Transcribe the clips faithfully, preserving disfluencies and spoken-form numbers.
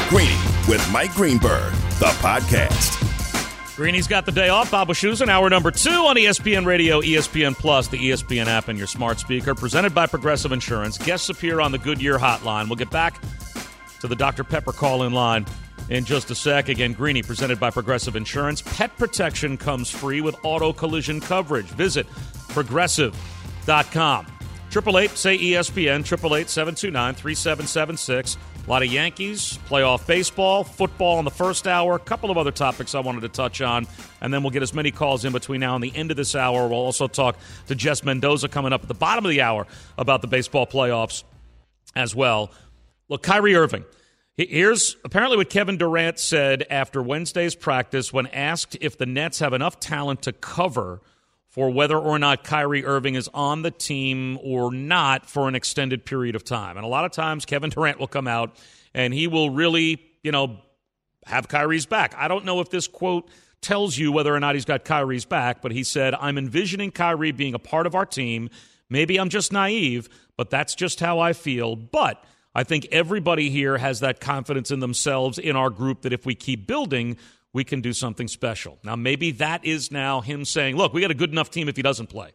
Greeny with Mike Greenberg, the podcast. Greeny's got the day off. Bob Wischusen, hour number two on E S P N Radio, E S P N Plus, the E S P N app, and your smart speaker. Presented by Progressive Insurance. Guests appear on the Goodyear hotline. We'll get back to the Doctor Pepper call-in line in just a sec. Again, Greeny, presented by Progressive Insurance. Pet protection comes free with auto collision coverage. Visit progressive dot com. eight eight eight, say E S P N, eight eight eight, seven two nine, three seven seven six. A lot of Yankees, playoff baseball, football in the first hour, a couple of other topics I wanted to touch on, and then we'll get as many calls in between now and the end of this hour. We'll also talk to Jess Mendoza coming up at the bottom of the hour about the baseball playoffs as well. Look, Kyrie Irving. Here's apparently what Kevin Durant said after Wednesday's practice when asked if the Nets have enough talent to cover for whether or not Kyrie Irving is on the team or not for an extended period of time. And a lot of times Kevin Durant will come out and he will really, you know, have Kyrie's back. I don't know if this quote tells you whether or not he's got Kyrie's back, but he said, I'm envisioning Kyrie being a part of our team. Maybe I'm just naive, but that's just how I feel. But I think everybody here has that confidence in themselves in our group that if we keep building, we can do something special. Now, maybe that is now him saying, look, we got a good enough team if he doesn't play.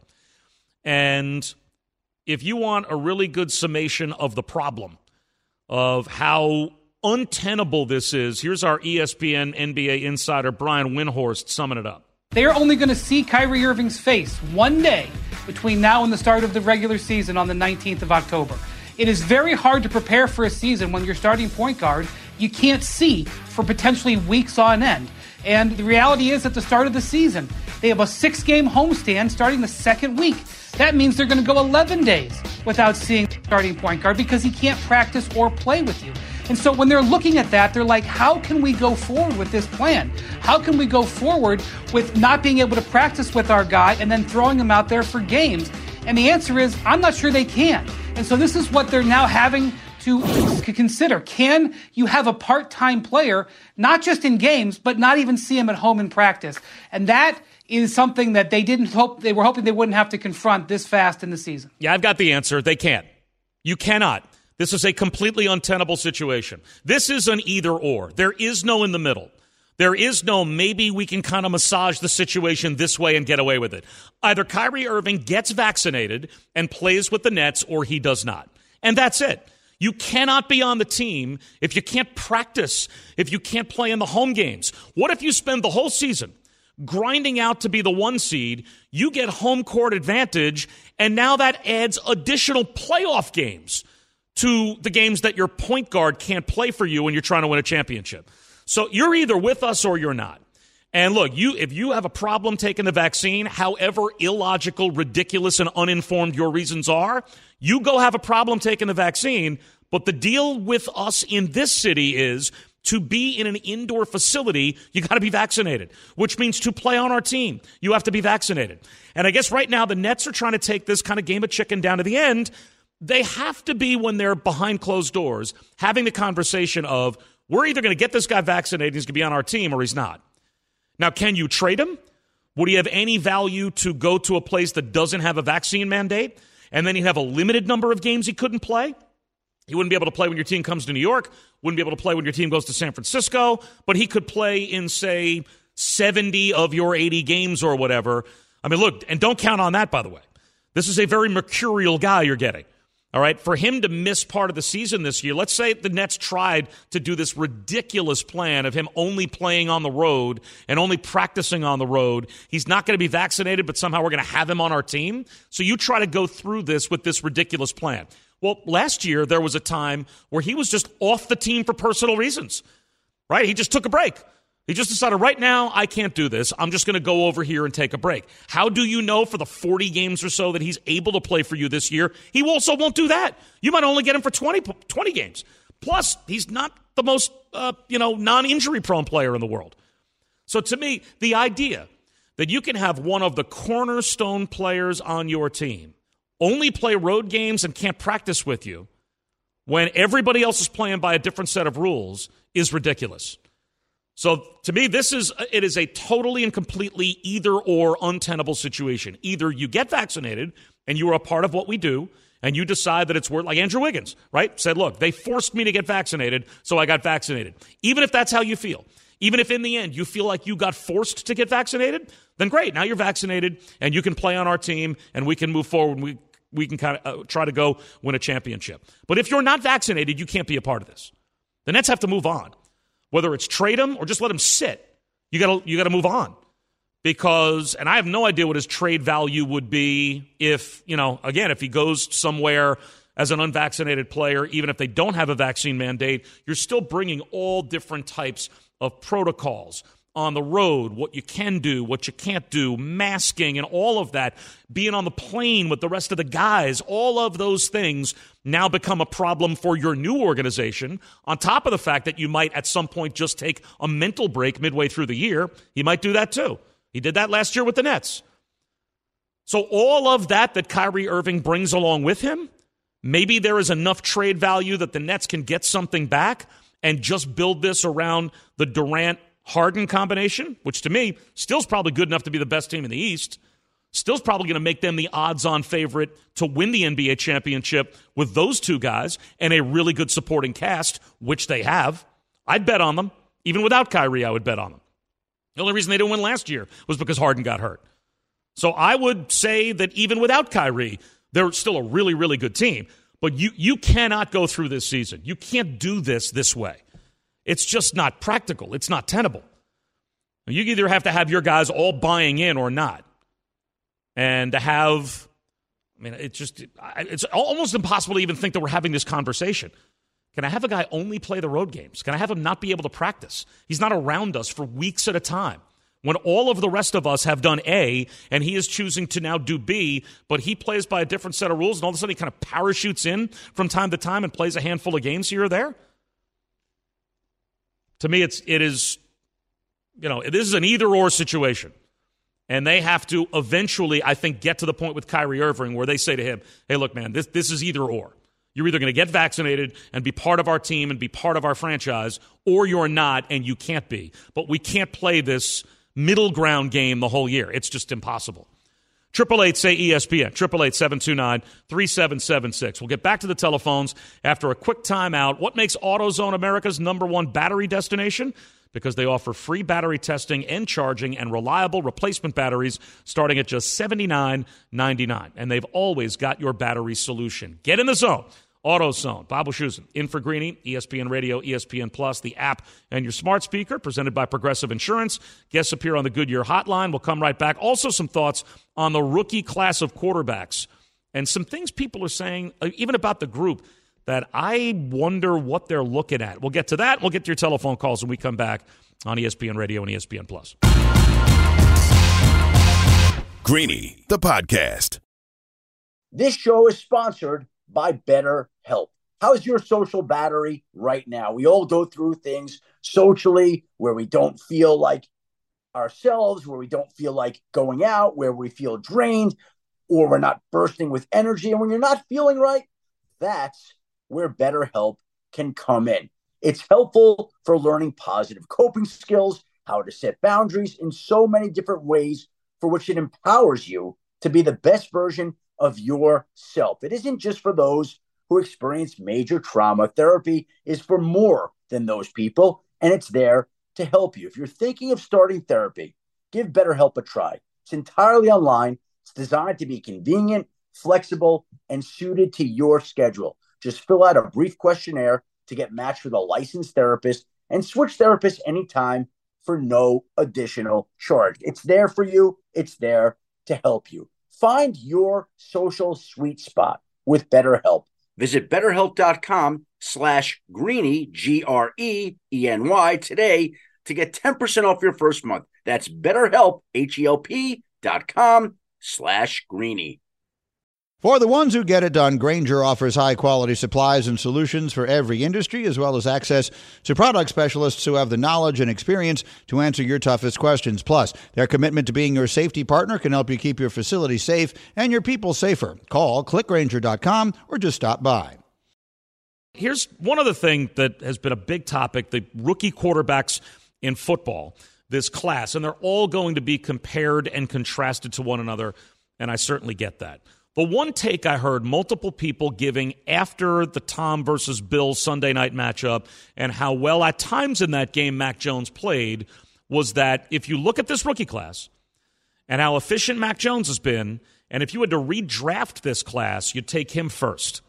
And if you want a really good summation of the problem, of how untenable this is, here's our E S P N N B A insider Brian Windhorst summing it up. They're only going to see Kyrie Irving's face one day between now and the start of the regular season on the nineteenth of October. It is very hard to prepare for a season when your starting point guard you can't see for potentially weeks on end. And the reality is at the start of the season, they have a six-game homestand starting the second week. That means they're going to go eleven days without seeing the starting point guard because he can't practice or play with you. And so when they're looking at that, they're like, how can we go forward with this plan? How can we go forward with not being able to practice with our guy and then throwing him out there for games? And the answer is, I'm not sure they can. And so this is what they're now having to consider. Can you have a part-time player, not just in games, but not even see him at home in practice? And that is something that they didn't hope, they were hoping they wouldn't have to confront this fast in the season. Yeah, I've got the answer. They can't. You cannot. This is a completely untenable situation. This is an either or. There is no in the middle. There is no maybe we can kind of massage the situation this way and get away with it. Either Kyrie Irving gets vaccinated and plays with the Nets or he does not. And that's it. You cannot be on the team if you can't practice, if you can't play in the home games. What if you spend the whole season grinding out to be the one seed, you get home court advantage, and now that adds additional playoff games to the games that your point guard can't play for you when you're trying to win a championship. So you're either with us or you're not. And look, you if you have a problem taking the vaccine, however illogical, ridiculous, and uninformed your reasons are, you go have a problem taking the vaccine. But the deal with us in this city is to be in an indoor facility, you got to be vaccinated, which means to play on our team, you have to be vaccinated. And I guess right now the Nets are trying to take this kind of game of chicken down to the end. They have to be, when they're behind closed doors, having the conversation of, we're either going to get this guy vaccinated, he's going to be on our team, or he's not. Now, can you trade him? Would he have any value to go to a place that doesn't have a vaccine mandate? And then he'd have a limited number of games he couldn't play? He wouldn't be able to play when your team comes to New York, wouldn't be able to play when your team goes to San Francisco, but he could play in, say, seventy of your eighty games or whatever. I mean, look, and don't count on that, by the way. This is a very mercurial guy you're getting. All right, for him to miss part of the season this year, let's say the Nets tried to do this ridiculous plan of him only playing on the road and only practicing on the road. He's not going to be vaccinated, but somehow we're going to have him on our team. So you try to go through this with this ridiculous plan. Well, last year there was a time where he was just off the team for personal reasons, right? He just took a break. He just decided, right now, I can't do this. I'm just going to go over here and take a break. How do you know for the forty games or so that he's able to play for you this year, he also won't do that? You might only get him for twenty, twenty games. Plus, he's not the most, uh, you know, non-injury prone player in the world. So to me, the idea that you can have one of the cornerstone players on your team only play road games and can't practice with you when everybody else is playing by a different set of rules is ridiculous. So to me, this is it is a totally and completely either or untenable situation. Either you get vaccinated and you are a part of what we do and you decide that it's worth, like Andrew Wiggins, right? Said, look, they forced me to get vaccinated, so I got vaccinated. Even if that's how you feel, even if in the end you feel like you got forced to get vaccinated, then great. Now you're vaccinated and you can play on our team and we can move forward and we, we can kind of uh, try to go win a championship. But if you're not vaccinated, you can't be a part of this. The Nets have to move on. Whether it's trade him or just let him sit, you got to you got to move on. Because, and I have no idea what his trade value would be if, you know, again, if he goes somewhere as an unvaccinated player, even if they don't have a vaccine mandate, you're still bringing all different types of protocols on the road, what you can do, what you can't do, masking and all of that, being on the plane with the rest of the guys, all of those things now become a problem for your new organization, on top of the fact that you might at some point just take a mental break midway through the year. He might do that too. He did that last year with the Nets. So all of that that Kyrie Irving brings along with him, maybe there is enough trade value that the Nets can get something back and just build this around the Durant-Harden combination, which to me still is probably good enough to be the best team in the East. Still's probably going to make them the odds-on favorite to win the N B A championship with those two guys and a really good supporting cast, which they have. I'd bet on them. Even without Kyrie, I would bet on them. The only reason they didn't win last year was because Harden got hurt. So I would say that even without Kyrie, they're still a really, really good team. But you you cannot go through this season. You can't do this this way. It's just not practical. It's not tenable. You either have to have your guys all buying in or not. And to have, I mean, it's just, it's almost impossible to even think that we're having this conversation. Can I have a guy only play the road games? Can I have him not be able to practice? He's not around us for weeks at a time. When all of the rest of us have done A, and he is choosing to now do B, but he plays by a different set of rules, and all of a sudden he kind of parachutes in from time to time and plays a handful of games here or there? To me, it's, it is, you know, this is an either-or situation. And they have to eventually, I think, get to the point with Kyrie Irving where they say to him, hey, look, man, this, this is either or. You're either going to get vaccinated and be part of our team and be part of our franchise, or you're not and you can't be. But we can't play this middle ground game the whole year. It's just impossible. eight eight eight, say E S P N, eight eight eight, seven two nine, three seven seven six. We'll get back to the telephones after a quick timeout. What makes AutoZone America's number one battery destination? Because they offer free battery testing and charging and reliable replacement batteries starting at just seventy-nine ninety-nine. And they've always got your battery solution. Get in the zone. AutoZone. Bob Wischusen, in for Greeny, E S P N Radio, E S P N Plus, the app, and your smart speaker, presented by Progressive Insurance. Guests appear on the Goodyear Hotline. We'll come right back. Also some thoughts on the rookie class of quarterbacks and some things people are saying, even about the group, that I wonder what they're looking at. We'll get to that. We'll get to your telephone calls when we come back on E S P N Radio and E S P N Plus. Greeny, the podcast. This show is sponsored by BetterHelp. How's your social battery right now? We all go through things socially where we don't feel like ourselves, where we don't feel like going out, where we feel drained, or we're not bursting with energy. And when you're not feeling right, that's where BetterHelp can come in. It's helpful for learning positive coping skills, how to set boundaries in so many different ways, for which it empowers you to be the best version of yourself. It isn't just for those who experience major trauma. Therapy is for more than those people, and it's there to help you. If you're thinking of starting therapy, give BetterHelp a try. It's entirely online. It's designed to be convenient, flexible, and suited to your schedule. Just fill out a brief questionnaire to get matched with a licensed therapist and switch therapists anytime for no additional charge. It's there for you. It's there to help you. Find your social sweet spot with BetterHelp. Visit BetterHelp.com slash Greeny, G R E E N Y, today to get ten percent off your first month. That's BetterHelp, H E L P dot com slash Greeny. For the ones who get it done, Grainger offers high-quality supplies and solutions for every industry, as well as access to product specialists who have the knowledge and experience to answer your toughest questions. Plus, their commitment to being your safety partner can help you keep your facility safe and your people safer. Call click grainger dot com or just stop by. Here's one other thing that has been a big topic, the rookie quarterbacks in football, this class, and they're all going to be compared and contrasted to one another, and I certainly get that. The one take I heard multiple people giving after the Tom versus Bill Sunday night matchup and how well at times in that game Mac Jones played was that if you look at this rookie class and how efficient Mac Jones has been, and if you had to redraft this class, you'd take him first.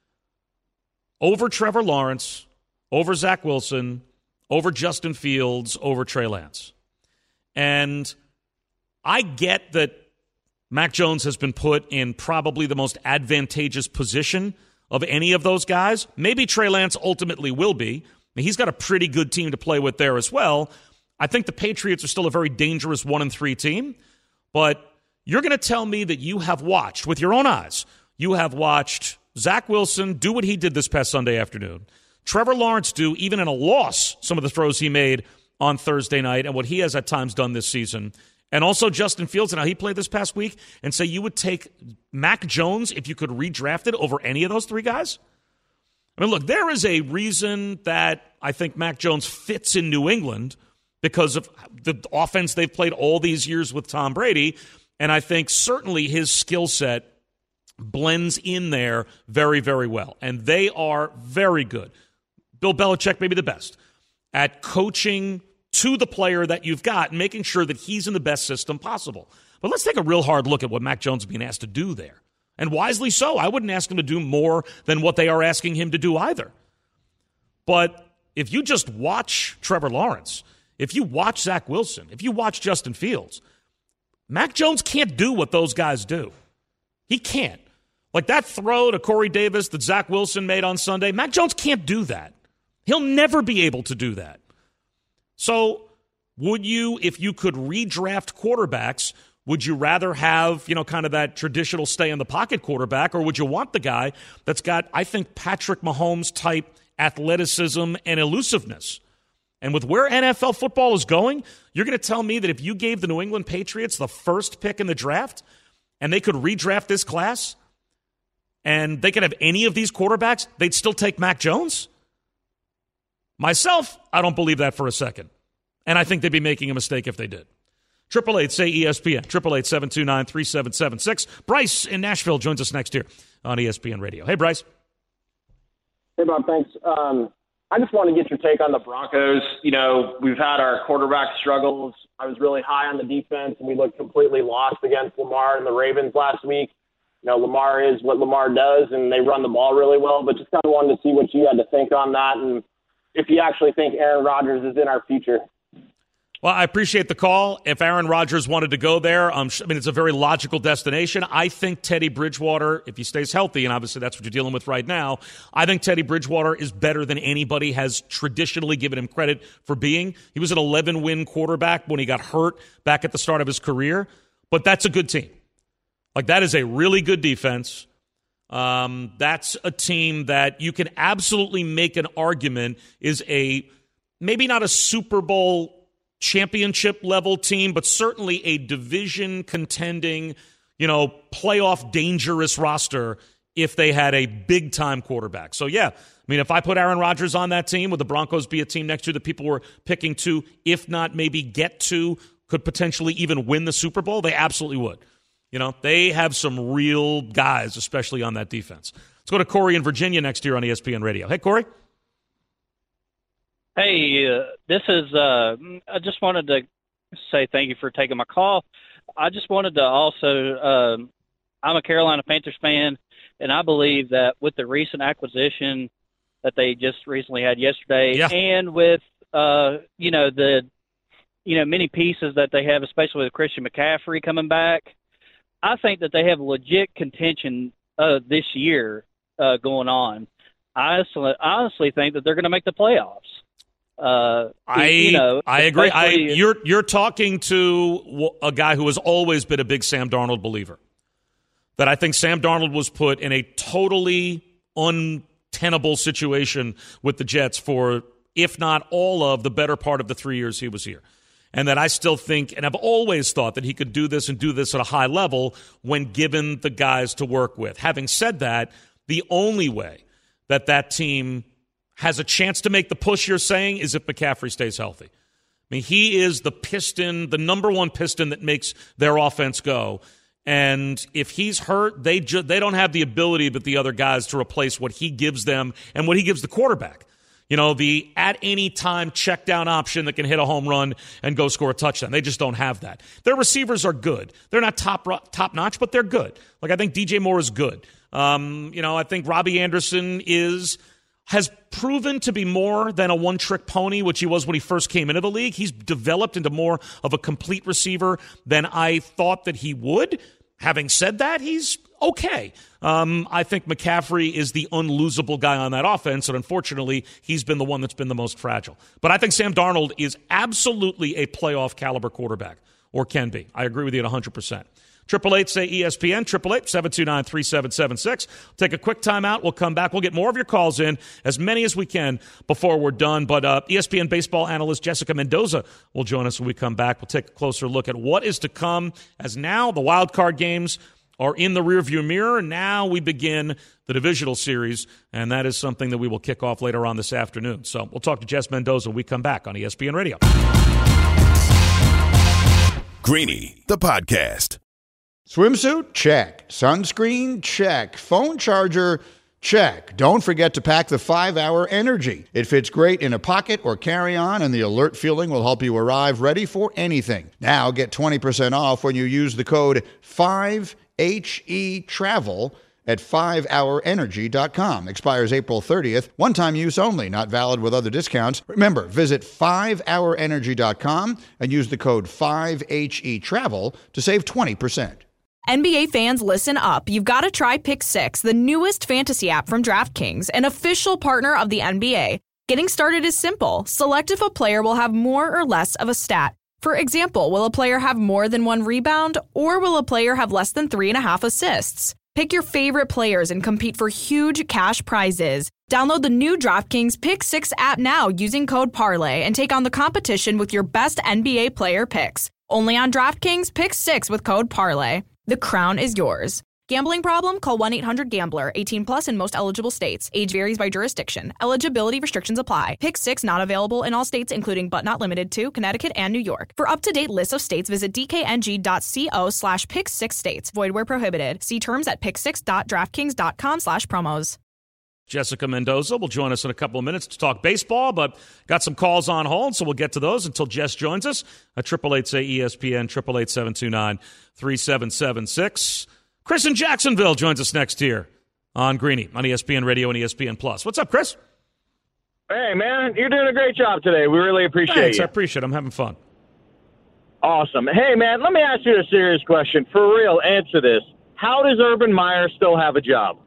Over Trevor Lawrence, over Zach Wilson, over Justin Fields, over Trey Lance. And I get that Mac Jones has been put in probably the most advantageous position of any of those guys. Maybe Trey Lance ultimately will be. I mean, he's got a pretty good team to play with there as well. I think the Patriots are still a very dangerous one and three team. But you're going to tell me that you have watched, with your own eyes, you have watched Zach Wilson do what he did this past Sunday afternoon. Trevor Lawrence do, even in a loss, some of the throws he made on Thursday night and what he has at times done this season. And also Justin Fields and how he played this past week, and say you would take Mac Jones if you could redraft it over any of those three guys? I mean, look, there is a reason that I think Mac Jones fits in New England because of the offense they've played all these years with Tom Brady, and I think certainly his skill set blends in there very, very well. And they are very good. Bill Belichick may be the best at coaching to the player that you've got and making sure that he's in the best system possible. But let's take a real hard look at what Mac Jones is being asked to do there. And wisely so. I wouldn't ask him to do more than what they are asking him to do either. But if you just watch Trevor Lawrence, if you watch Zach Wilson, if you watch Justin Fields, Mac Jones can't do what those guys do. He can't. Like that throw to Corey Davis that Zach Wilson made on Sunday, Mac Jones can't do that. He'll never be able to do that. So would you, if you could redraft quarterbacks, would you rather have, you know, kind of that traditional stay-in-the-pocket quarterback, or would you want the guy that's got, I think, Patrick Mahomes-type athleticism and elusiveness? And with where N F L football is going, you're going to tell me that if you gave the New England Patriots the first pick in the draft and they could redraft this class and they could have any of these quarterbacks, they'd still take Mac Jones? Myself, I don't believe that for a second. And I think they'd be making a mistake if they did. eight eight eight, say E S P N, eight eight eight, seven two nine, three seven seven six. Bryce in Nashville joins us next here on E S P N Radio. Hey, Bryce. Hey, Bob, thanks. Um, I just want to get your take on the Broncos. You know, we've had our quarterback struggles. I was really high on the defense, and we looked completely lost against Lamar and the Ravens last week. You know, Lamar is what Lamar does, and they run the ball really well, but just kind of wanted to see what you had to think on that and if you actually think Aaron Rodgers is in our future. Well, I appreciate the call. If Aaron Rodgers wanted to go there, um, I mean, it's a very logical destination. I think Teddy Bridgewater, if he stays healthy, and obviously that's what you're dealing with right now, I think Teddy Bridgewater is better than anybody has traditionally given him credit for being. He was an eleven-win quarterback when he got hurt back at the start of his career, but that's a good team. Like, that is a really good defense. Um, that's a team that you can absolutely make an argument is a, maybe not a Super Bowl championship level team, but certainly a division contending, you know, playoff dangerous roster if they had a big time quarterback. So yeah, I mean, if I put Aaron Rodgers on that team, would the Broncos be a team next year that people were picking to, if not maybe get to, could potentially even win the Super Bowl? They absolutely would. You know, they have some real guys, especially on that defense. Let's go to Corey in Virginia next year on E S P N Radio. Hey, Corey. Hey, uh, this is, uh, I just wanted to say thank you for taking my call. I just wanted to also, um, I'm a Carolina Panthers fan, and I believe that with the recent acquisition that they just recently had yesterday, yeah. and with, uh, you know, the, you know, many pieces that they have, especially with Christian McCaffrey coming back, I think that they have legit contention uh, this year uh, going on. I honestly, honestly think that they're going to make the playoffs. Uh, I you know, I agree. I, you're you're talking to a guy who has always been a big Sam Darnold believer. That I think Sam Darnold was put in a totally untenable situation with the Jets for, if not all of, the better part of the three years he was here. And that I still think, and I've always thought that he could do this and do this at a high level when given the guys to work with. Having said that, the only way that that team has a chance to make the push you're saying is if McCaffrey stays healthy. I mean, he is the piston, the number one piston that makes their offense go. And if he's hurt, they ju- they don't have the ability but the other guys to replace what he gives them and what he gives the quarterback. You know, the at any time check down option that can hit a home run and go score a touchdown. They just don't have that. Their receivers are good. They're not top top notch, but they're good. Like, I think D J Moore is good. Um, you know, I think Robbie Anderson is has proven to be more than a one-trick pony, which he was when he first came into the league. He's developed into more of a complete receiver than I thought that he would. Having said that, he's okay. Um, I think McCaffrey is the unlosable guy on that offense, and unfortunately, he's been the one that's been the most fragile. But I think Sam Darnold is absolutely a playoff caliber quarterback, or can be. I agree with you at one hundred percent. Triple eight say E S P N, triple eight seven two nine three seven seven six. Take a quick timeout. We'll come back. We'll get more of your calls in, as many as we can before we're done. But uh, E S P N baseball analyst Jessica Mendoza will join us when we come back. We'll take a closer look at what is to come, as now the wild card games are in the rearview mirror. Now we begin the divisional series, and that is something that we will kick off later on this afternoon. So we'll talk to Jess Mendoza when we come back on E S P N Radio. Greeny, the podcast. Swimsuit? Check. Sunscreen? Check. Phone charger? Check. Don't forget to pack the five hour Energy. It fits great in a pocket or carry-on, and the alert feeling will help you arrive ready for anything. Now get twenty percent off when you use the code five H E travel at five hour energy dot com. Expires April thirtieth. One-time use only. Not valid with other discounts. Remember, visit five hour energy dot com and use the code five H E travel to save twenty percent. N B A fans, listen up. You've got to try Pick Six, the newest fantasy app from DraftKings, an official partner of the N B A. Getting started is simple. Select if a player will have more or less of a stat. For example, will a player have more than one rebound, or will a player have less than three and a half assists? Pick your favorite players and compete for huge cash prizes. Download the new DraftKings Pick Six app now using code Parlay and take on the competition with your best N B A player picks. Only on DraftKings Pick Six with code Parlay. The crown is yours. Gambling problem? Call one eight hundred gambler. eighteen plus in most eligible states. Age varies by jurisdiction. Eligibility restrictions apply. Pick Six not available in all states, including but not limited to Connecticut and New York. For up-to-date lists of states, visit dkng.co slash pick six states. Void where prohibited. See terms at pick six dot draftkings dot com slash promos. Jessica Mendoza will join us in a couple of minutes to talk baseball, but got some calls on hold, so we'll get to those until Jess joins us at triple eight say E S P N, triple eight seven two nine three seven seven six. Chris in Jacksonville joins us next here on Greeny on E S P N Radio and E S P N Plus. What's up, Chris? Hey, man, you're doing a great job today. We really appreciate Thanks, you. I appreciate it. I'm having fun. Awesome. Hey, man, let me ask you a serious question. For real, answer this. How does Urban Meyer still have a job?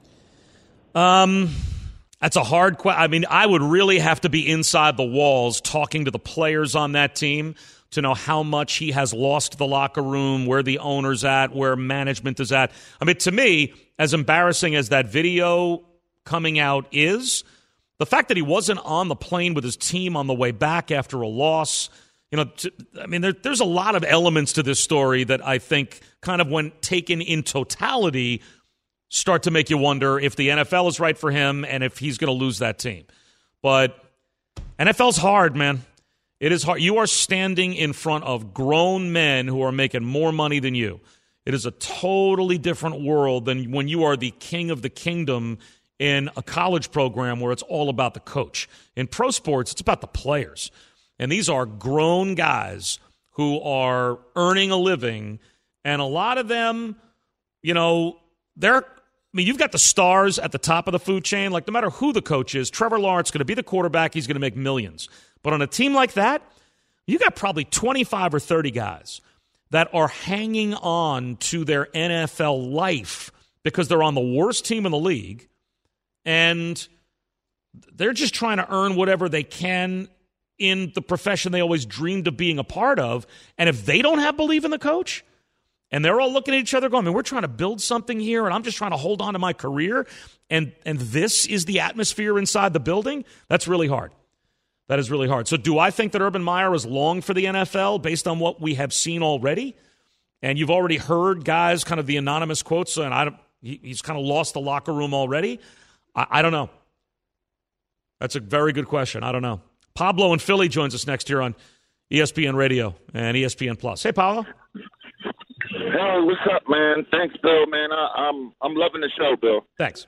Um, that's a hard question. I mean, I would really have to be inside the walls talking to the players on that team to know how much he has lost the locker room, where the owner's at, where management is at. I mean, to me, as embarrassing as that video coming out is, the fact that he wasn't on the plane with his team on the way back after a loss, you know, to, I mean, there, there's a lot of elements to this story that I think kind of, when taken in totality, start to make you wonder if the N F L is right for him and if he's going to lose that team. But N F L's hard, man. It is hard. You are standing in front of grown men who are making more money than you. It is a totally different world than when you are the king of the kingdom in a college program where it's all about the coach. In pro sports, it's about the players. And these are grown guys who are earning a living, and a lot of them, you know, they're I mean, you've got the stars at the top of the food chain. Like, no matter who the coach is, Trevor Lawrence is going to be the quarterback. He's going to make millions. But on a team like that, you got probably twenty-five or thirty guys that are hanging on to their N F L life because they're on the worst team in the league, and they're just trying to earn whatever they can in the profession they always dreamed of being a part of. And if they don't have belief in the coach, and they're all looking at each other going, I mean, we're trying to build something here, and I'm just trying to hold on to my career, and and this is the atmosphere inside the building, that's really hard. That is really hard. So do I think that Urban Meyer is long for the N F L based on what we have seen already? And you've already heard guys, kind of the anonymous quotes, and I don't, he, he's kind of lost the locker room already. I, I don't know. That's a very good question. I don't know. Pablo in Philly joins us next here on E S P N Radio and E S P N Plus. Hey, Pablo. Hey, what's up, man? Thanks, Bill, man. I, I'm I'm loving the show, Bill. Thanks.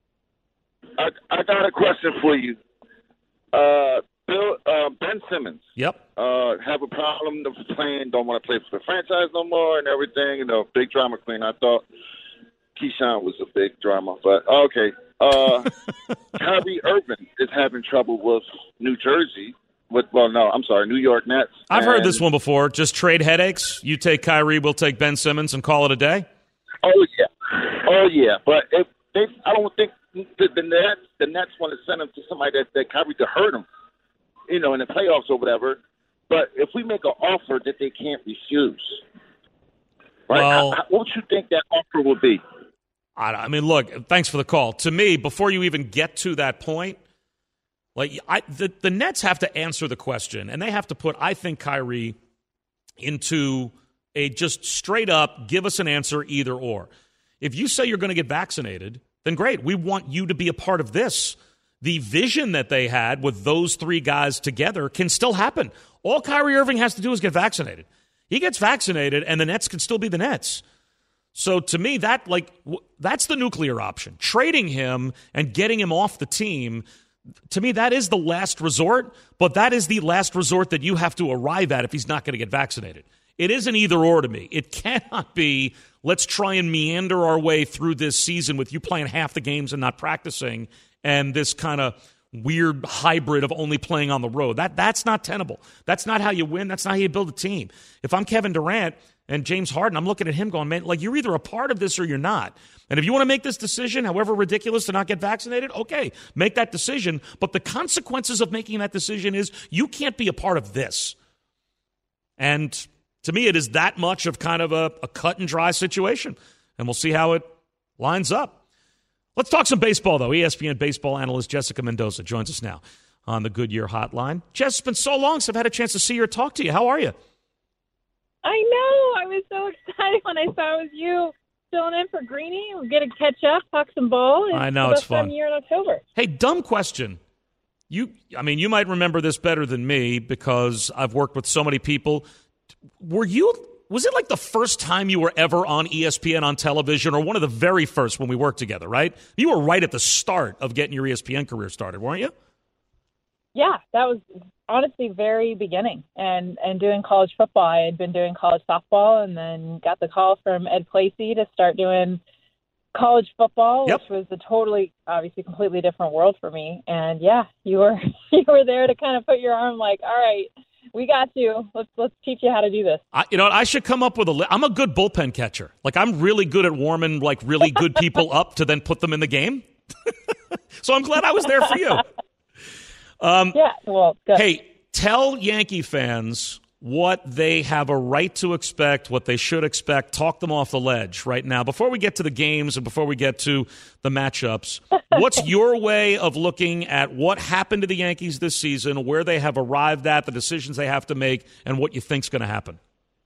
I I got a question for you. Uh, Bill, uh, Ben Simmons. Yep. Uh, have a problem of playing, don't want to play for the franchise no more and everything. You know, big drama queen. I thought Keyshawn was a big drama, but okay. Uh, Kyrie Irving is having trouble with New Jersey. With, well, no, I'm sorry, New York Nets. I've and, heard this one before. Just trade headaches. You take Kyrie, we'll take Ben Simmons and call it a day. Oh yeah, oh yeah. But if they, I don't think the, the Nets, the Nets want to send him to somebody that, that Kyrie to hurt him, you know, in the playoffs or whatever. But if we make an offer that they can't refuse, right? Well, I, I, what you think that offer would be? I, I mean, look. Thanks for the call. To me, before you even get to that point. Like I, the, the Nets have to answer the question, and they have to put, I think, Kyrie into a just straight up, give us an answer, either or. If you say you're going to get vaccinated, then great. We want you to be a part of this. The vision that they had with those three guys together can still happen. All Kyrie Irving has to do is get vaccinated. He gets vaccinated, and the Nets can still be the Nets. So to me, that like that's the nuclear option. Trading him and getting him off the team, to me, that is the last resort, but that is the last resort that you have to arrive at if he's not going to get vaccinated. It is an either or to me. It cannot be, let's try and meander our way through this season with you playing half the games and not practicing and this kind of weird hybrid of only playing on the road. That That's not tenable. That's not how you win. That's not how you build a team. If I'm Kevin Durant and James Harden, I'm looking at him going, man, like you're either a part of this or you're not. And if you want to make this decision, however ridiculous, to not get vaccinated, okay, make that decision. But the consequences of making that decision is you can't be a part of this. And to me, it is that much of kind of a, a cut and dry situation. And we'll see how it lines up. Let's talk some baseball, though. E S P N baseball analyst Jessica Mendoza joins us now on the Goodyear Hotline. Jess, it's been so long since I've had a chance to see you or talk to you. How are you? I know. I was so excited when I saw it was you filling in for Greeny. We're going to catch up, talk some ball. It's I know, the it's best time fun. of year in October. Hey, dumb question. You, I mean, you might remember this better than me because I've worked with so many people. Were you, was it like the first time you were ever on E S P N on television, or one of the very first when we worked together, right? You were right at the start of getting your E S P N career started, weren't you? Yeah, that was honestly very beginning. And, and doing college football, I had been doing college softball and then got the call from Ed Placey to start doing college football, yep. which was a totally, obviously, completely different world for me. And yeah, you were you were there to kind of put your arm like, all right, we got you. Let's let's teach you how to do this. I, you know, I should come up with a. Li- I'm a good bullpen catcher. Like I'm really good at warming like really good people up to then put them in the game. So I'm glad I was there for you. Um, yeah. Well, good. Hey, tell Yankee fans what they have a right to expect, what they should expect. Talk them off the ledge right now. Before we get to the games and before we get to the matchups, what's your way of looking at what happened to the Yankees this season, where they have arrived at, the decisions they have to make, and what you think's going to happen?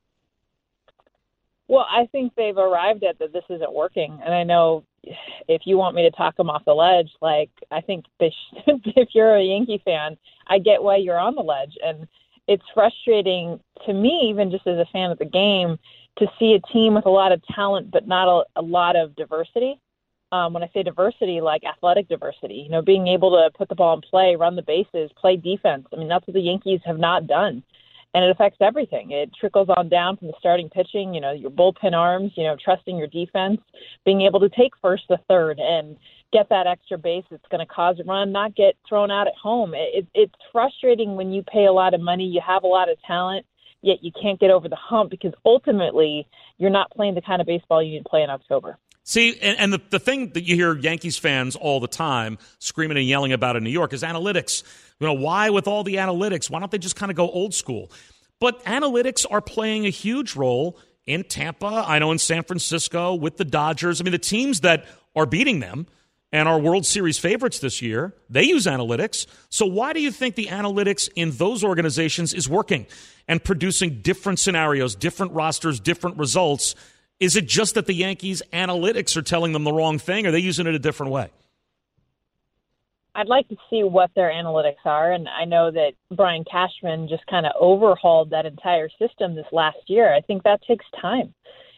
Well, I think they've arrived at that this isn't working. And I know if you want me to talk them off the ledge, like I think they should, if you're a Yankee fan, I get why you're on the ledge. And it's frustrating to me, even just as a fan of the game, to see a team with a lot of talent but not a, a lot of diversity. Um, when I say diversity, like athletic diversity, you know, being able to put the ball in play, run the bases, play defense. I mean, that's what the Yankees have not done. And it affects everything. It trickles on down from the starting pitching, you know, your bullpen arms, you know, trusting your defense, being able to take first to third and get that extra base that's going to cause a run, not get thrown out at home. It, it's frustrating when you pay a lot of money, you have a lot of talent, yet you can't get over the hump because ultimately you're not playing the kind of baseball you need to play in October. See, and, and the, the thing that you hear Yankees fans all the time screaming and yelling about in New York is analytics. You know, why with all the analytics? Why don't they just kind of go old school? But analytics are playing a huge role in Tampa, I know in San Francisco, with the Dodgers. I mean, the teams that are beating them and are World Series favorites this year, they use analytics. So why do you think the analytics in those organizations is working and producing different scenarios, different rosters, different results? Is it just that the Yankees' analytics are telling them the wrong thing, or are they using it a different way? I'd like to see what their analytics are, and I know that Brian Cashman just kind of overhauled that entire system this last year. I think that takes time.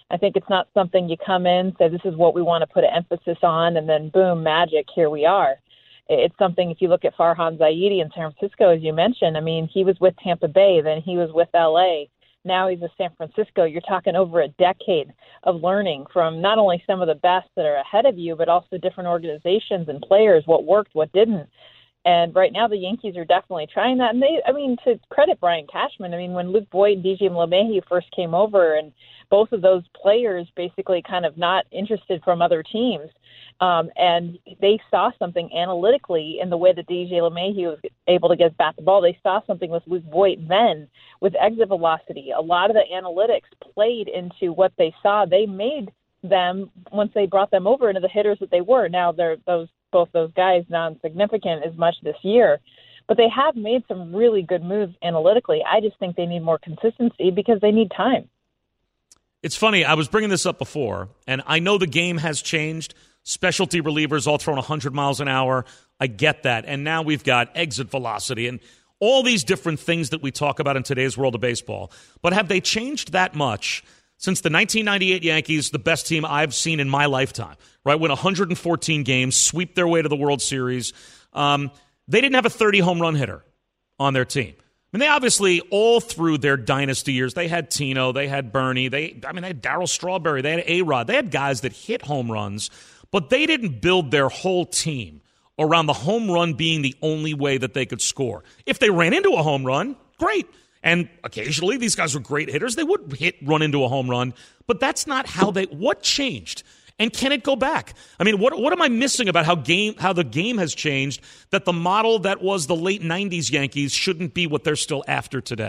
I think it's not something you come in, say this is what we want to put an emphasis on, and then boom, magic, here we are. It's something, if you look at Farhan Zaidi in San Francisco, as you mentioned, I mean, he was with Tampa Bay, then he was with L A, now he's with San Francisco. You're talking over a decade of learning from not only some of the best that are ahead of you, but also different organizations and players, what worked, what didn't. And right now the Yankees are definitely trying that. And they, I mean, to credit Brian Cashman, I mean, when Luke Voit and D J LeMahieu first came over, and both of those players basically kind of not interested from other teams, um, and they saw something analytically in the way that D J LeMahieu was able to get bat the ball. They saw something with Luke Voit then with exit velocity. A lot of the analytics played into what they saw. They made them, once they brought them over, into the hitters that they were. Now they're those both those guys non-significant as much this year, but they have made some really good moves analytically. I just think they need more consistency because they need time. It's funny, I was bringing this up before, and I know the game has changed. Specialty relievers all throwing one hundred miles an hour. I get that. And now we've got exit velocity and all these different things that we talk about in today's world of baseball. But have they changed that much since the nineteen ninety-eight Yankees, the best team I've seen in my lifetime, right? Win one hundred fourteen games, sweep their way to the World Series. Um, they didn't have a thirty home run hitter on their team. I mean, they obviously, all through their dynasty years, they had Tino, they had Bernie, they, I mean, they had Darryl Strawberry, they had A-Rod. They had guys that hit home runs, but they didn't build their whole team around the home run being the only way that they could score. If they ran into a home run, great. And occasionally, these guys were great hitters. They would hit, run into a home run, but that's not how they, what changed? And can it go back? I mean, what what am I missing about how game how the game has changed that the model that was the late nineties Yankees shouldn't be what they're still after today?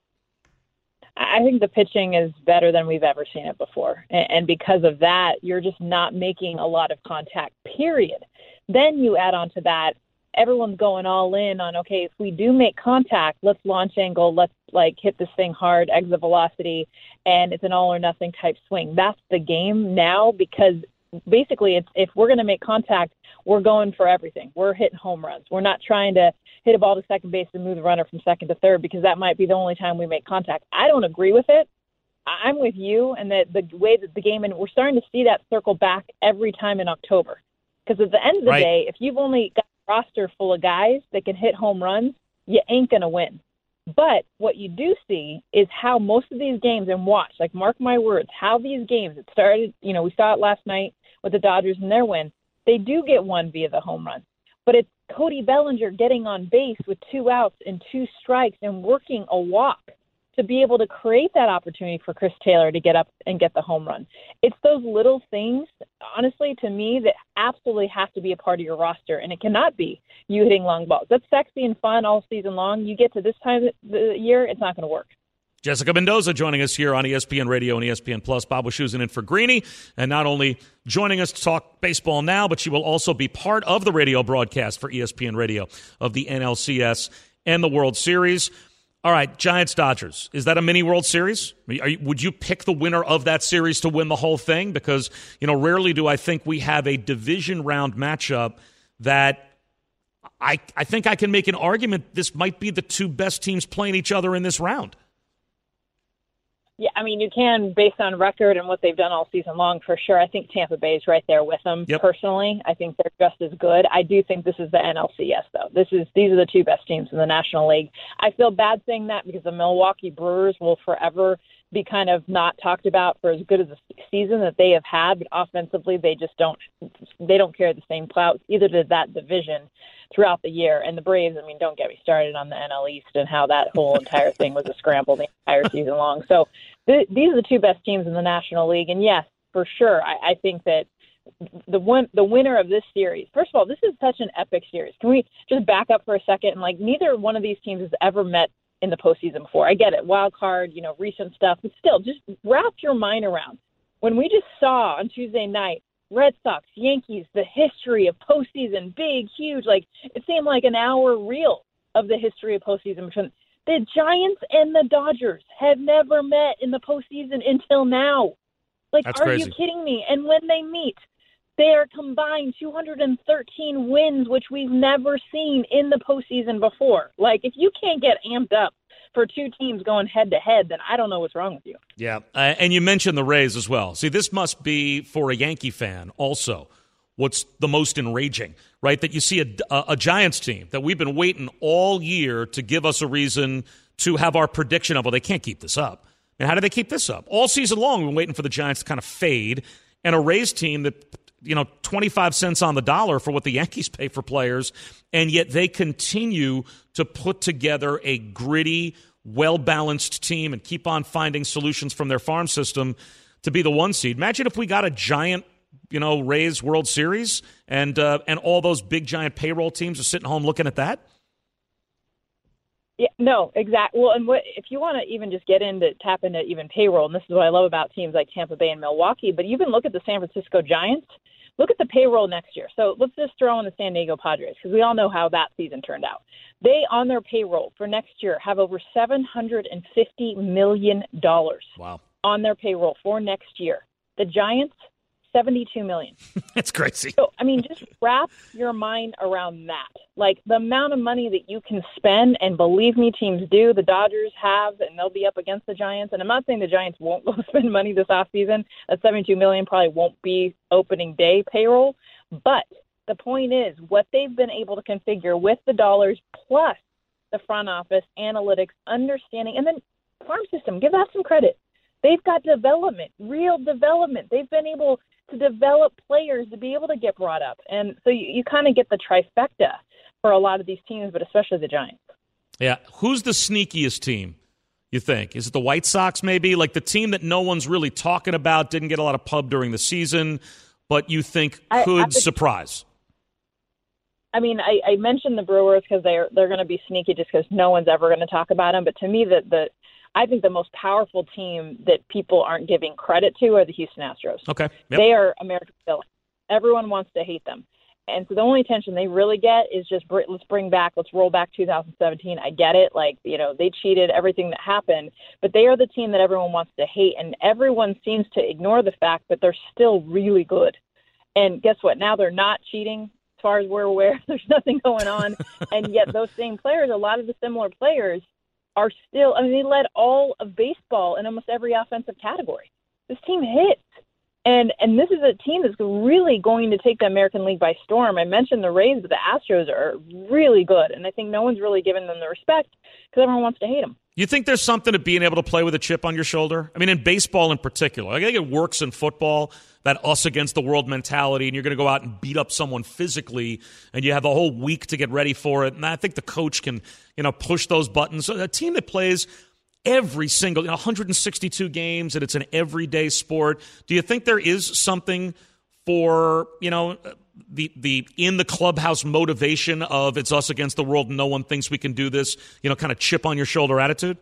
I think the pitching is better than we've ever seen it before. And because of that, you're just not making a lot of contact, period. Then you add on to that, everyone's going all in on, okay, if we do make contact, let's launch angle, let's like hit this thing hard, exit velocity, and it's an all or nothing type swing. That's the game now, because basically it's, if we're going to make contact, we're going for everything. We're hitting home runs. We're not trying to hit a ball to second base and move the runner from second to third, because that might be the only time we make contact. I don't agree with it. I'm with you, and that the way that the game, and we're starting to see that circle back every time in October. Because at the end of the right. day, if you've only got a roster full of guys that can hit home runs, you ain't going to win. But what you do see is how most of these games, and watch, like mark my words, how these games, it started, you know, we saw it last night with the Dodgers and their win. They do get one via the home run. But it's Cody Bellinger getting on base with two outs and two strikes and working a walk to be able to create that opportunity for Chris Taylor to get up and get the home run. It's those little things, honestly, to me, that absolutely have to be a part of your roster, and it cannot be you hitting long balls. That's sexy and fun all season long. You get to this time of the year, it's not going to work. Jessica Mendoza joining us here on E S P N Radio and E S P N Plus. Bob Wischusen in for Greeny, and not only joining us to talk baseball now, but she will also be part of the radio broadcast for E S P N Radio of the N L C S and the World Series. All right, Giants-Dodgers. Is that a mini World Series? Are you, would you pick the winner of that series to win the whole thing? Because, you know, rarely do I think we have a division round matchup that I, I think I can make an argument this might be the two best teams playing each other in this round. Yeah, I mean, you can, based on record and what they've done all season long, for sure. I think Tampa Bay is right there with them. Yep. Personally, I think they're just as good. I do think this is the N L C S, though. This is these are the two best teams in the National League. I feel bad saying that because the Milwaukee Brewers will forever be kind of not talked about for as good as a season that they have had, but offensively they just don't they don't carry the same clout. Either did that division throughout the year. And the Braves, I mean, don't get me started on the N L East and how that whole entire thing was a scramble the entire season long. So th- these are the two best teams in the National League. And yes, for sure, I, I think that the one the winner of this series, first of all, this is such an epic series. Can we just back up for a second? And like, neither one of these teams has ever met in the postseason before. I get it, wild card, you know, recent stuff, but still, just wrap your mind around when we just saw on Tuesday night Red Sox, Yankees, the history of postseason, big, huge, like it seemed like an hour reel of the history of postseason between the Giants and the Dodgers have never met in the postseason until now. Like, That's are crazy. you kidding me? And when they meet, they are combined two hundred thirteen wins, which we've never seen in the postseason before. Like, if you can't get amped up for two teams going head to head, then I don't know what's wrong with you. Yeah, uh, and you mentioned the Rays as well. See, this must be, for a Yankee fan also, what's the most enraging, right? That you see a, a, a Giants team that we've been waiting all year to give us a reason to have our prediction of, well, they can't keep this up. And how do they keep this up? All season long, we've been waiting for the Giants to kind of fade, and a Rays team that, you know, twenty-five cents on the dollar for what the Yankees pay for players, and yet they continue to put together a gritty, well-balanced team and keep on finding solutions from their farm system to be the one seed. Imagine if we got a giant, you know, Rays World Series and uh, and all those big, giant payroll teams are sitting home looking at that. Yeah, no, exactly. Well, and what, if you want to even just get into, tap into even payroll, and this is what I love about teams like Tampa Bay and Milwaukee, but even look at the San Francisco Giants, look at the payroll next year. So let's just throw in the San Diego Padres, because we all know how that season turned out. They, on their payroll for next year, have over seven hundred fifty million dollars wow. on their payroll for next year. The Giants, seventy-two million dollars. That's crazy. So, I mean, just wrap your mind around that. Like, the amount of money that you can spend, and believe me, teams do. The Dodgers have, and they'll be up against the Giants. And I'm not saying the Giants won't go spend money this offseason. That seventy-two million dollars probably won't be opening day payroll. But the point is, what they've been able to configure with the dollars plus the front office, analytics, understanding, and then farm system, give that some credit. They've got development, real development. They've been able to develop players to be able to get brought up. And so you, you kind of get the trifecta for a lot of these teams, but especially the Giants. Yeah. Who's the sneakiest team, you think? Is it the White Sox maybe? Like the team that no one's really talking about, didn't get a lot of pub during the season, but you think could I, I, surprise? I mean, I, I mentioned the Brewers because they're, they're going to be sneaky just because no one's ever going to talk about them. But to me, the, the I think the most powerful team that people aren't giving credit to are the Houston Astros. Okay. Yep. They are America's villain. Everyone wants to hate them. And so the only attention they really get is just, let's bring back, let's roll back two thousand seventeen. I get it. Like, you know, they cheated, everything that happened. But they are the team that everyone wants to hate. And everyone seems to ignore the fact that they're still really good. And guess what? Now they're not cheating. As far as we're aware, there's nothing going on. And yet those same players, a lot of the similar players, are still, I mean, they led all of baseball in almost every offensive category. This team hits. And and this is a team that's really going to take the American League by storm. I mentioned the Rays, but the Astros are really good. And I think no one's really given them the respect because everyone wants to hate them. You think there's something to being able to play with a chip on your shoulder? I mean, in baseball in particular. I think it works in football, that us against the world mentality, and you're going to go out and beat up someone physically, and you have a whole week to get ready for it. And I think the coach can, you know, push those buttons. So a team that plays every single, you know, one hundred sixty-two games, and it's an everyday sport. Do you think there is something for, you know, the the in the clubhouse motivation of it's us against the world and no one thinks we can do this, you know, kind of chip on your shoulder attitude?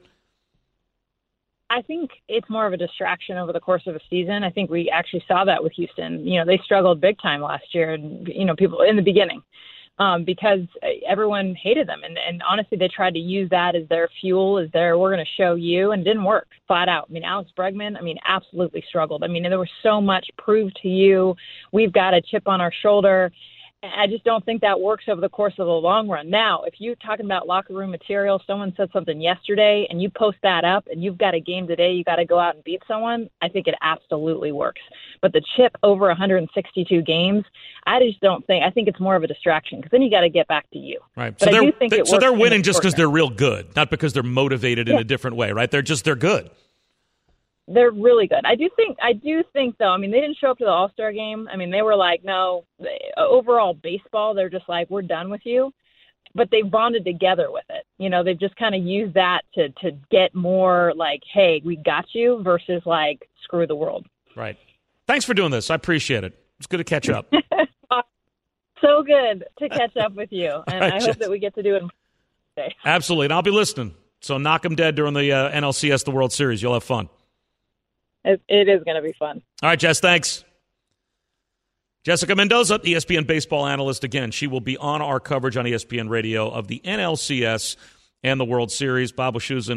I think it's more of a distraction over the course of a season. I think we actually saw that with Houston. You know, they struggled big time last year, and, you know, people in the beginning. Um, because everyone hated them. And, and honestly, they tried to use that as their fuel, as their, we're going to show you, and it didn't work flat out. I mean, Alex Bregman, I mean, absolutely struggled. I mean, there was so much prove to you. We've got a chip on our shoulder. I just don't think that works over the course of the long run. Now, if you're talking about locker room material, someone said something yesterday and you post that up and you've got a game today, you got to go out and beat someone, I think it absolutely works. But the chip over one hundred sixty-two games, I just don't think, I think it's more of a distraction because then you got to get back to you. Right. But so I they're, do think they, it so they're winning the just because term. they're real good, not because they're motivated in yeah. a different way, right? They're just, they're good. They're really good. I do think, I do think though, I mean, they didn't show up to the All-Star game. I mean, they were like, no, they, overall baseball, they're just like, we're done with you. But they bonded together with it. You know, they've just kind of used that to, to get more like, hey, we got you versus like, screw the world. Right. Thanks for doing this. I appreciate it. It's good to catch up. So good to catch up with you. And right, I Jess. hope that we get to do it today. Absolutely. And I'll be listening. So knock them dead during the uh, N L C S, the World Series. You'll have fun. It, it is going to be fun. All right, Jess, thanks. Jessica Mendoza, E S P N baseball analyst. Again, she will be on our coverage on E S P N Radio of the N L C S and the World Series. Bob Wischusen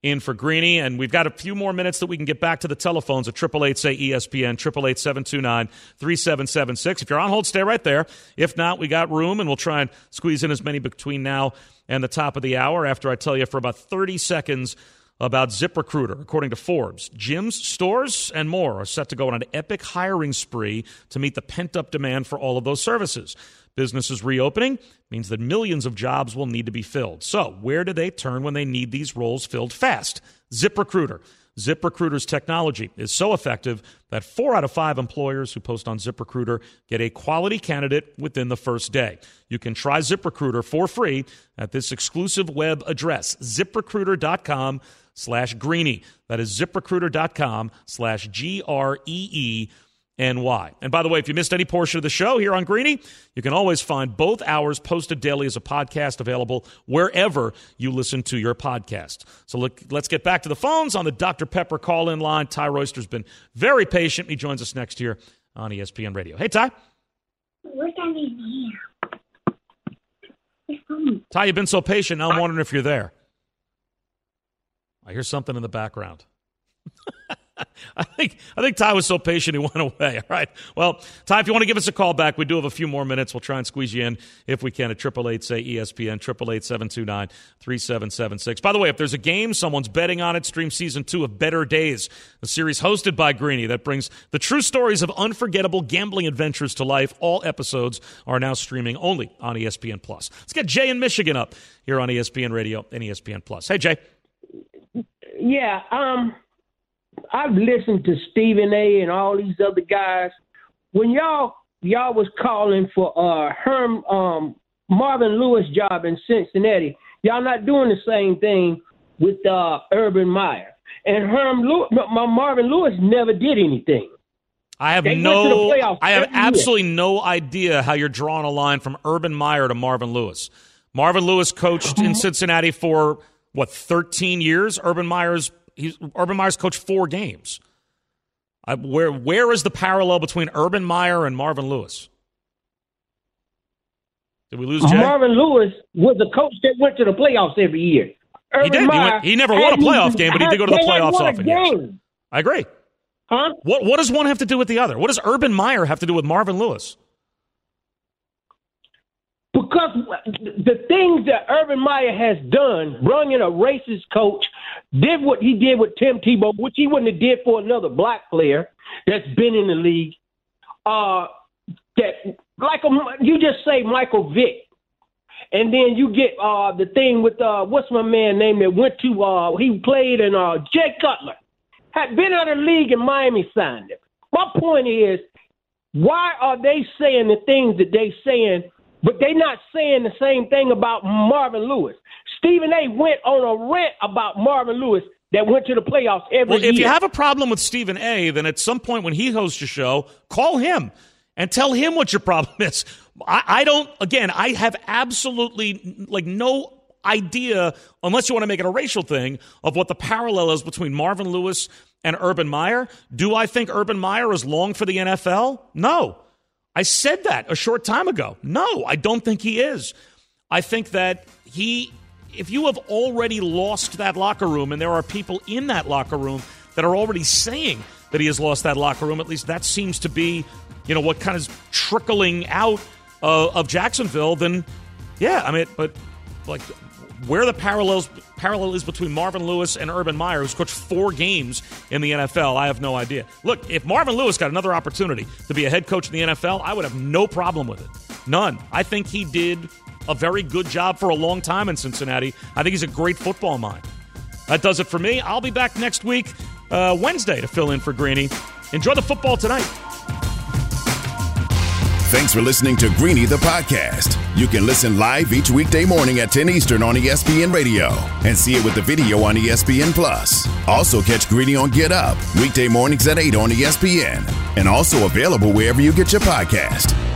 in for Greeny, and we've got a few more minutes that we can get back to the telephones at eight eight eight, say, E S P N, eight eight eight, seven two nine, three seven seven six. If you're on hold, stay right there. If not, we got room, and we'll try and squeeze in as many between now and the top of the hour after I tell you for about thirty seconds about ZipRecruiter. According to Forbes, gyms, stores, and more are set to go on an epic hiring spree to meet the pent-up demand for all of those services. Businesses reopening means that millions of jobs will need to be filled. So where do they turn when they need these roles filled fast? ZipRecruiter. ZipRecruiter's technology is so effective that four out of five employers who post on ZipRecruiter get a quality candidate within the first day. You can try ZipRecruiter for free at this exclusive web address, ZipRecruiter.com slash Greeny. That is ZipRecruiter.com slash G R E E N Y. And by the way, if you missed any portion of the show here on Greeny, you can always find both hours posted daily as a podcast available wherever you listen to your podcast. So look, let's get back to the phones on the Doctor Pepper call-in line. Ty Royster's been very patient. He joins us next year on E S P N Radio. Hey, Ty. What's that in here? Ty, you've been so patient. Now I'm wondering if you're there. I hear something in the background. I think I think Ty was so patient he went away. All right. Well, Ty, if you want to give us a call back, we do have a few more minutes. We'll try and squeeze you in if we can at eight eight eight, say, E S P N, eight eight eight, seven two nine, three seven seven six. By the way, if there's a game someone's betting on it, stream season two of Better Days, a series hosted by Greeny that brings the true stories of unforgettable gambling adventures to life. All episodes are now streaming only on E S P N Plus. Let's get Jay in Michigan up here on E S P N Radio and E S P N Plus. Hey, Jay. Yeah, um, I've listened to Stephen A. and all these other guys. When y'all y'all was calling for uh Herm um Marvin Lewis job in Cincinnati, y'all not doing the same thing with uh Urban Meyer. And Herm Lewis, Marvin Lewis never did anything. I have They no went to the playoffs I have every year. absolutely no idea how you're drawing a line from Urban Meyer to Marvin Lewis. Marvin Lewis coached in Cincinnati for what, thirteen years? Urban Meyer's he's, Urban Meyer's coached four games. I, where where is the parallel between Urban Meyer and Marvin Lewis? Did we lose Jay? Marvin Lewis was the coach that went to the playoffs every year. Urban He did. He, Meyer went, he never won a playoff game, but he did go to the they hadn't playoffs won a often. Yes. game. I agree. Huh? What what does one have to do with the other? What does Urban Meyer have to do with Marvin Lewis? Because the things that Urban Meyer has done, brought in a racist coach, did what he did with Tim Tebow, which he wouldn't have did for another black player that's been in the league. Uh, that like a, you just say Michael Vick, and then you get uh, the thing with uh, what's my man name that went to uh, he played in uh, Jay Cutler, had been out of the league and Miami signed him. My point is, why are they saying the things that they saying? But they're not saying the same thing about Marvin Lewis. Stephen A. went on a rant about Marvin Lewis that went to the playoffs every well, year. If you have a problem with Stephen A., then at some point when he hosts a show, call him and tell him what your problem is. I, I don't, again, I have absolutely, like, no idea, unless you want to make it a racial thing, of what the parallel is between Marvin Lewis and Urban Meyer. Do I think Urban Meyer is long for the N F L? No. I said that a short time ago. No, I don't think he is. I think that he, if you have already lost that locker room, and there are people in that locker room that are already saying that he has lost that locker room, at least that seems to be, you know, what kind of is trickling out uh, of Jacksonville, then, yeah, I mean, but, like, where the parallels parallel is between Marvin Lewis and Urban Meyer, who's coached four games in the N F L, I have no idea. Look, if Marvin Lewis got another opportunity to be a head coach in the N F L, I would have no problem with it. None. I think he did a very good job for a long time in Cincinnati. I think he's a great football mind. That does it for me. I'll be back next week, uh, Wednesday, to fill in for Greeny. Enjoy the football tonight. Thanks for listening to Greeny the podcast. You can listen live each weekday morning at ten Eastern on E S P N Radio and see it with the video on E S P N Plus. Also catch Greeny on Get Up weekday mornings at eight on E S P N and also available wherever you get your podcast.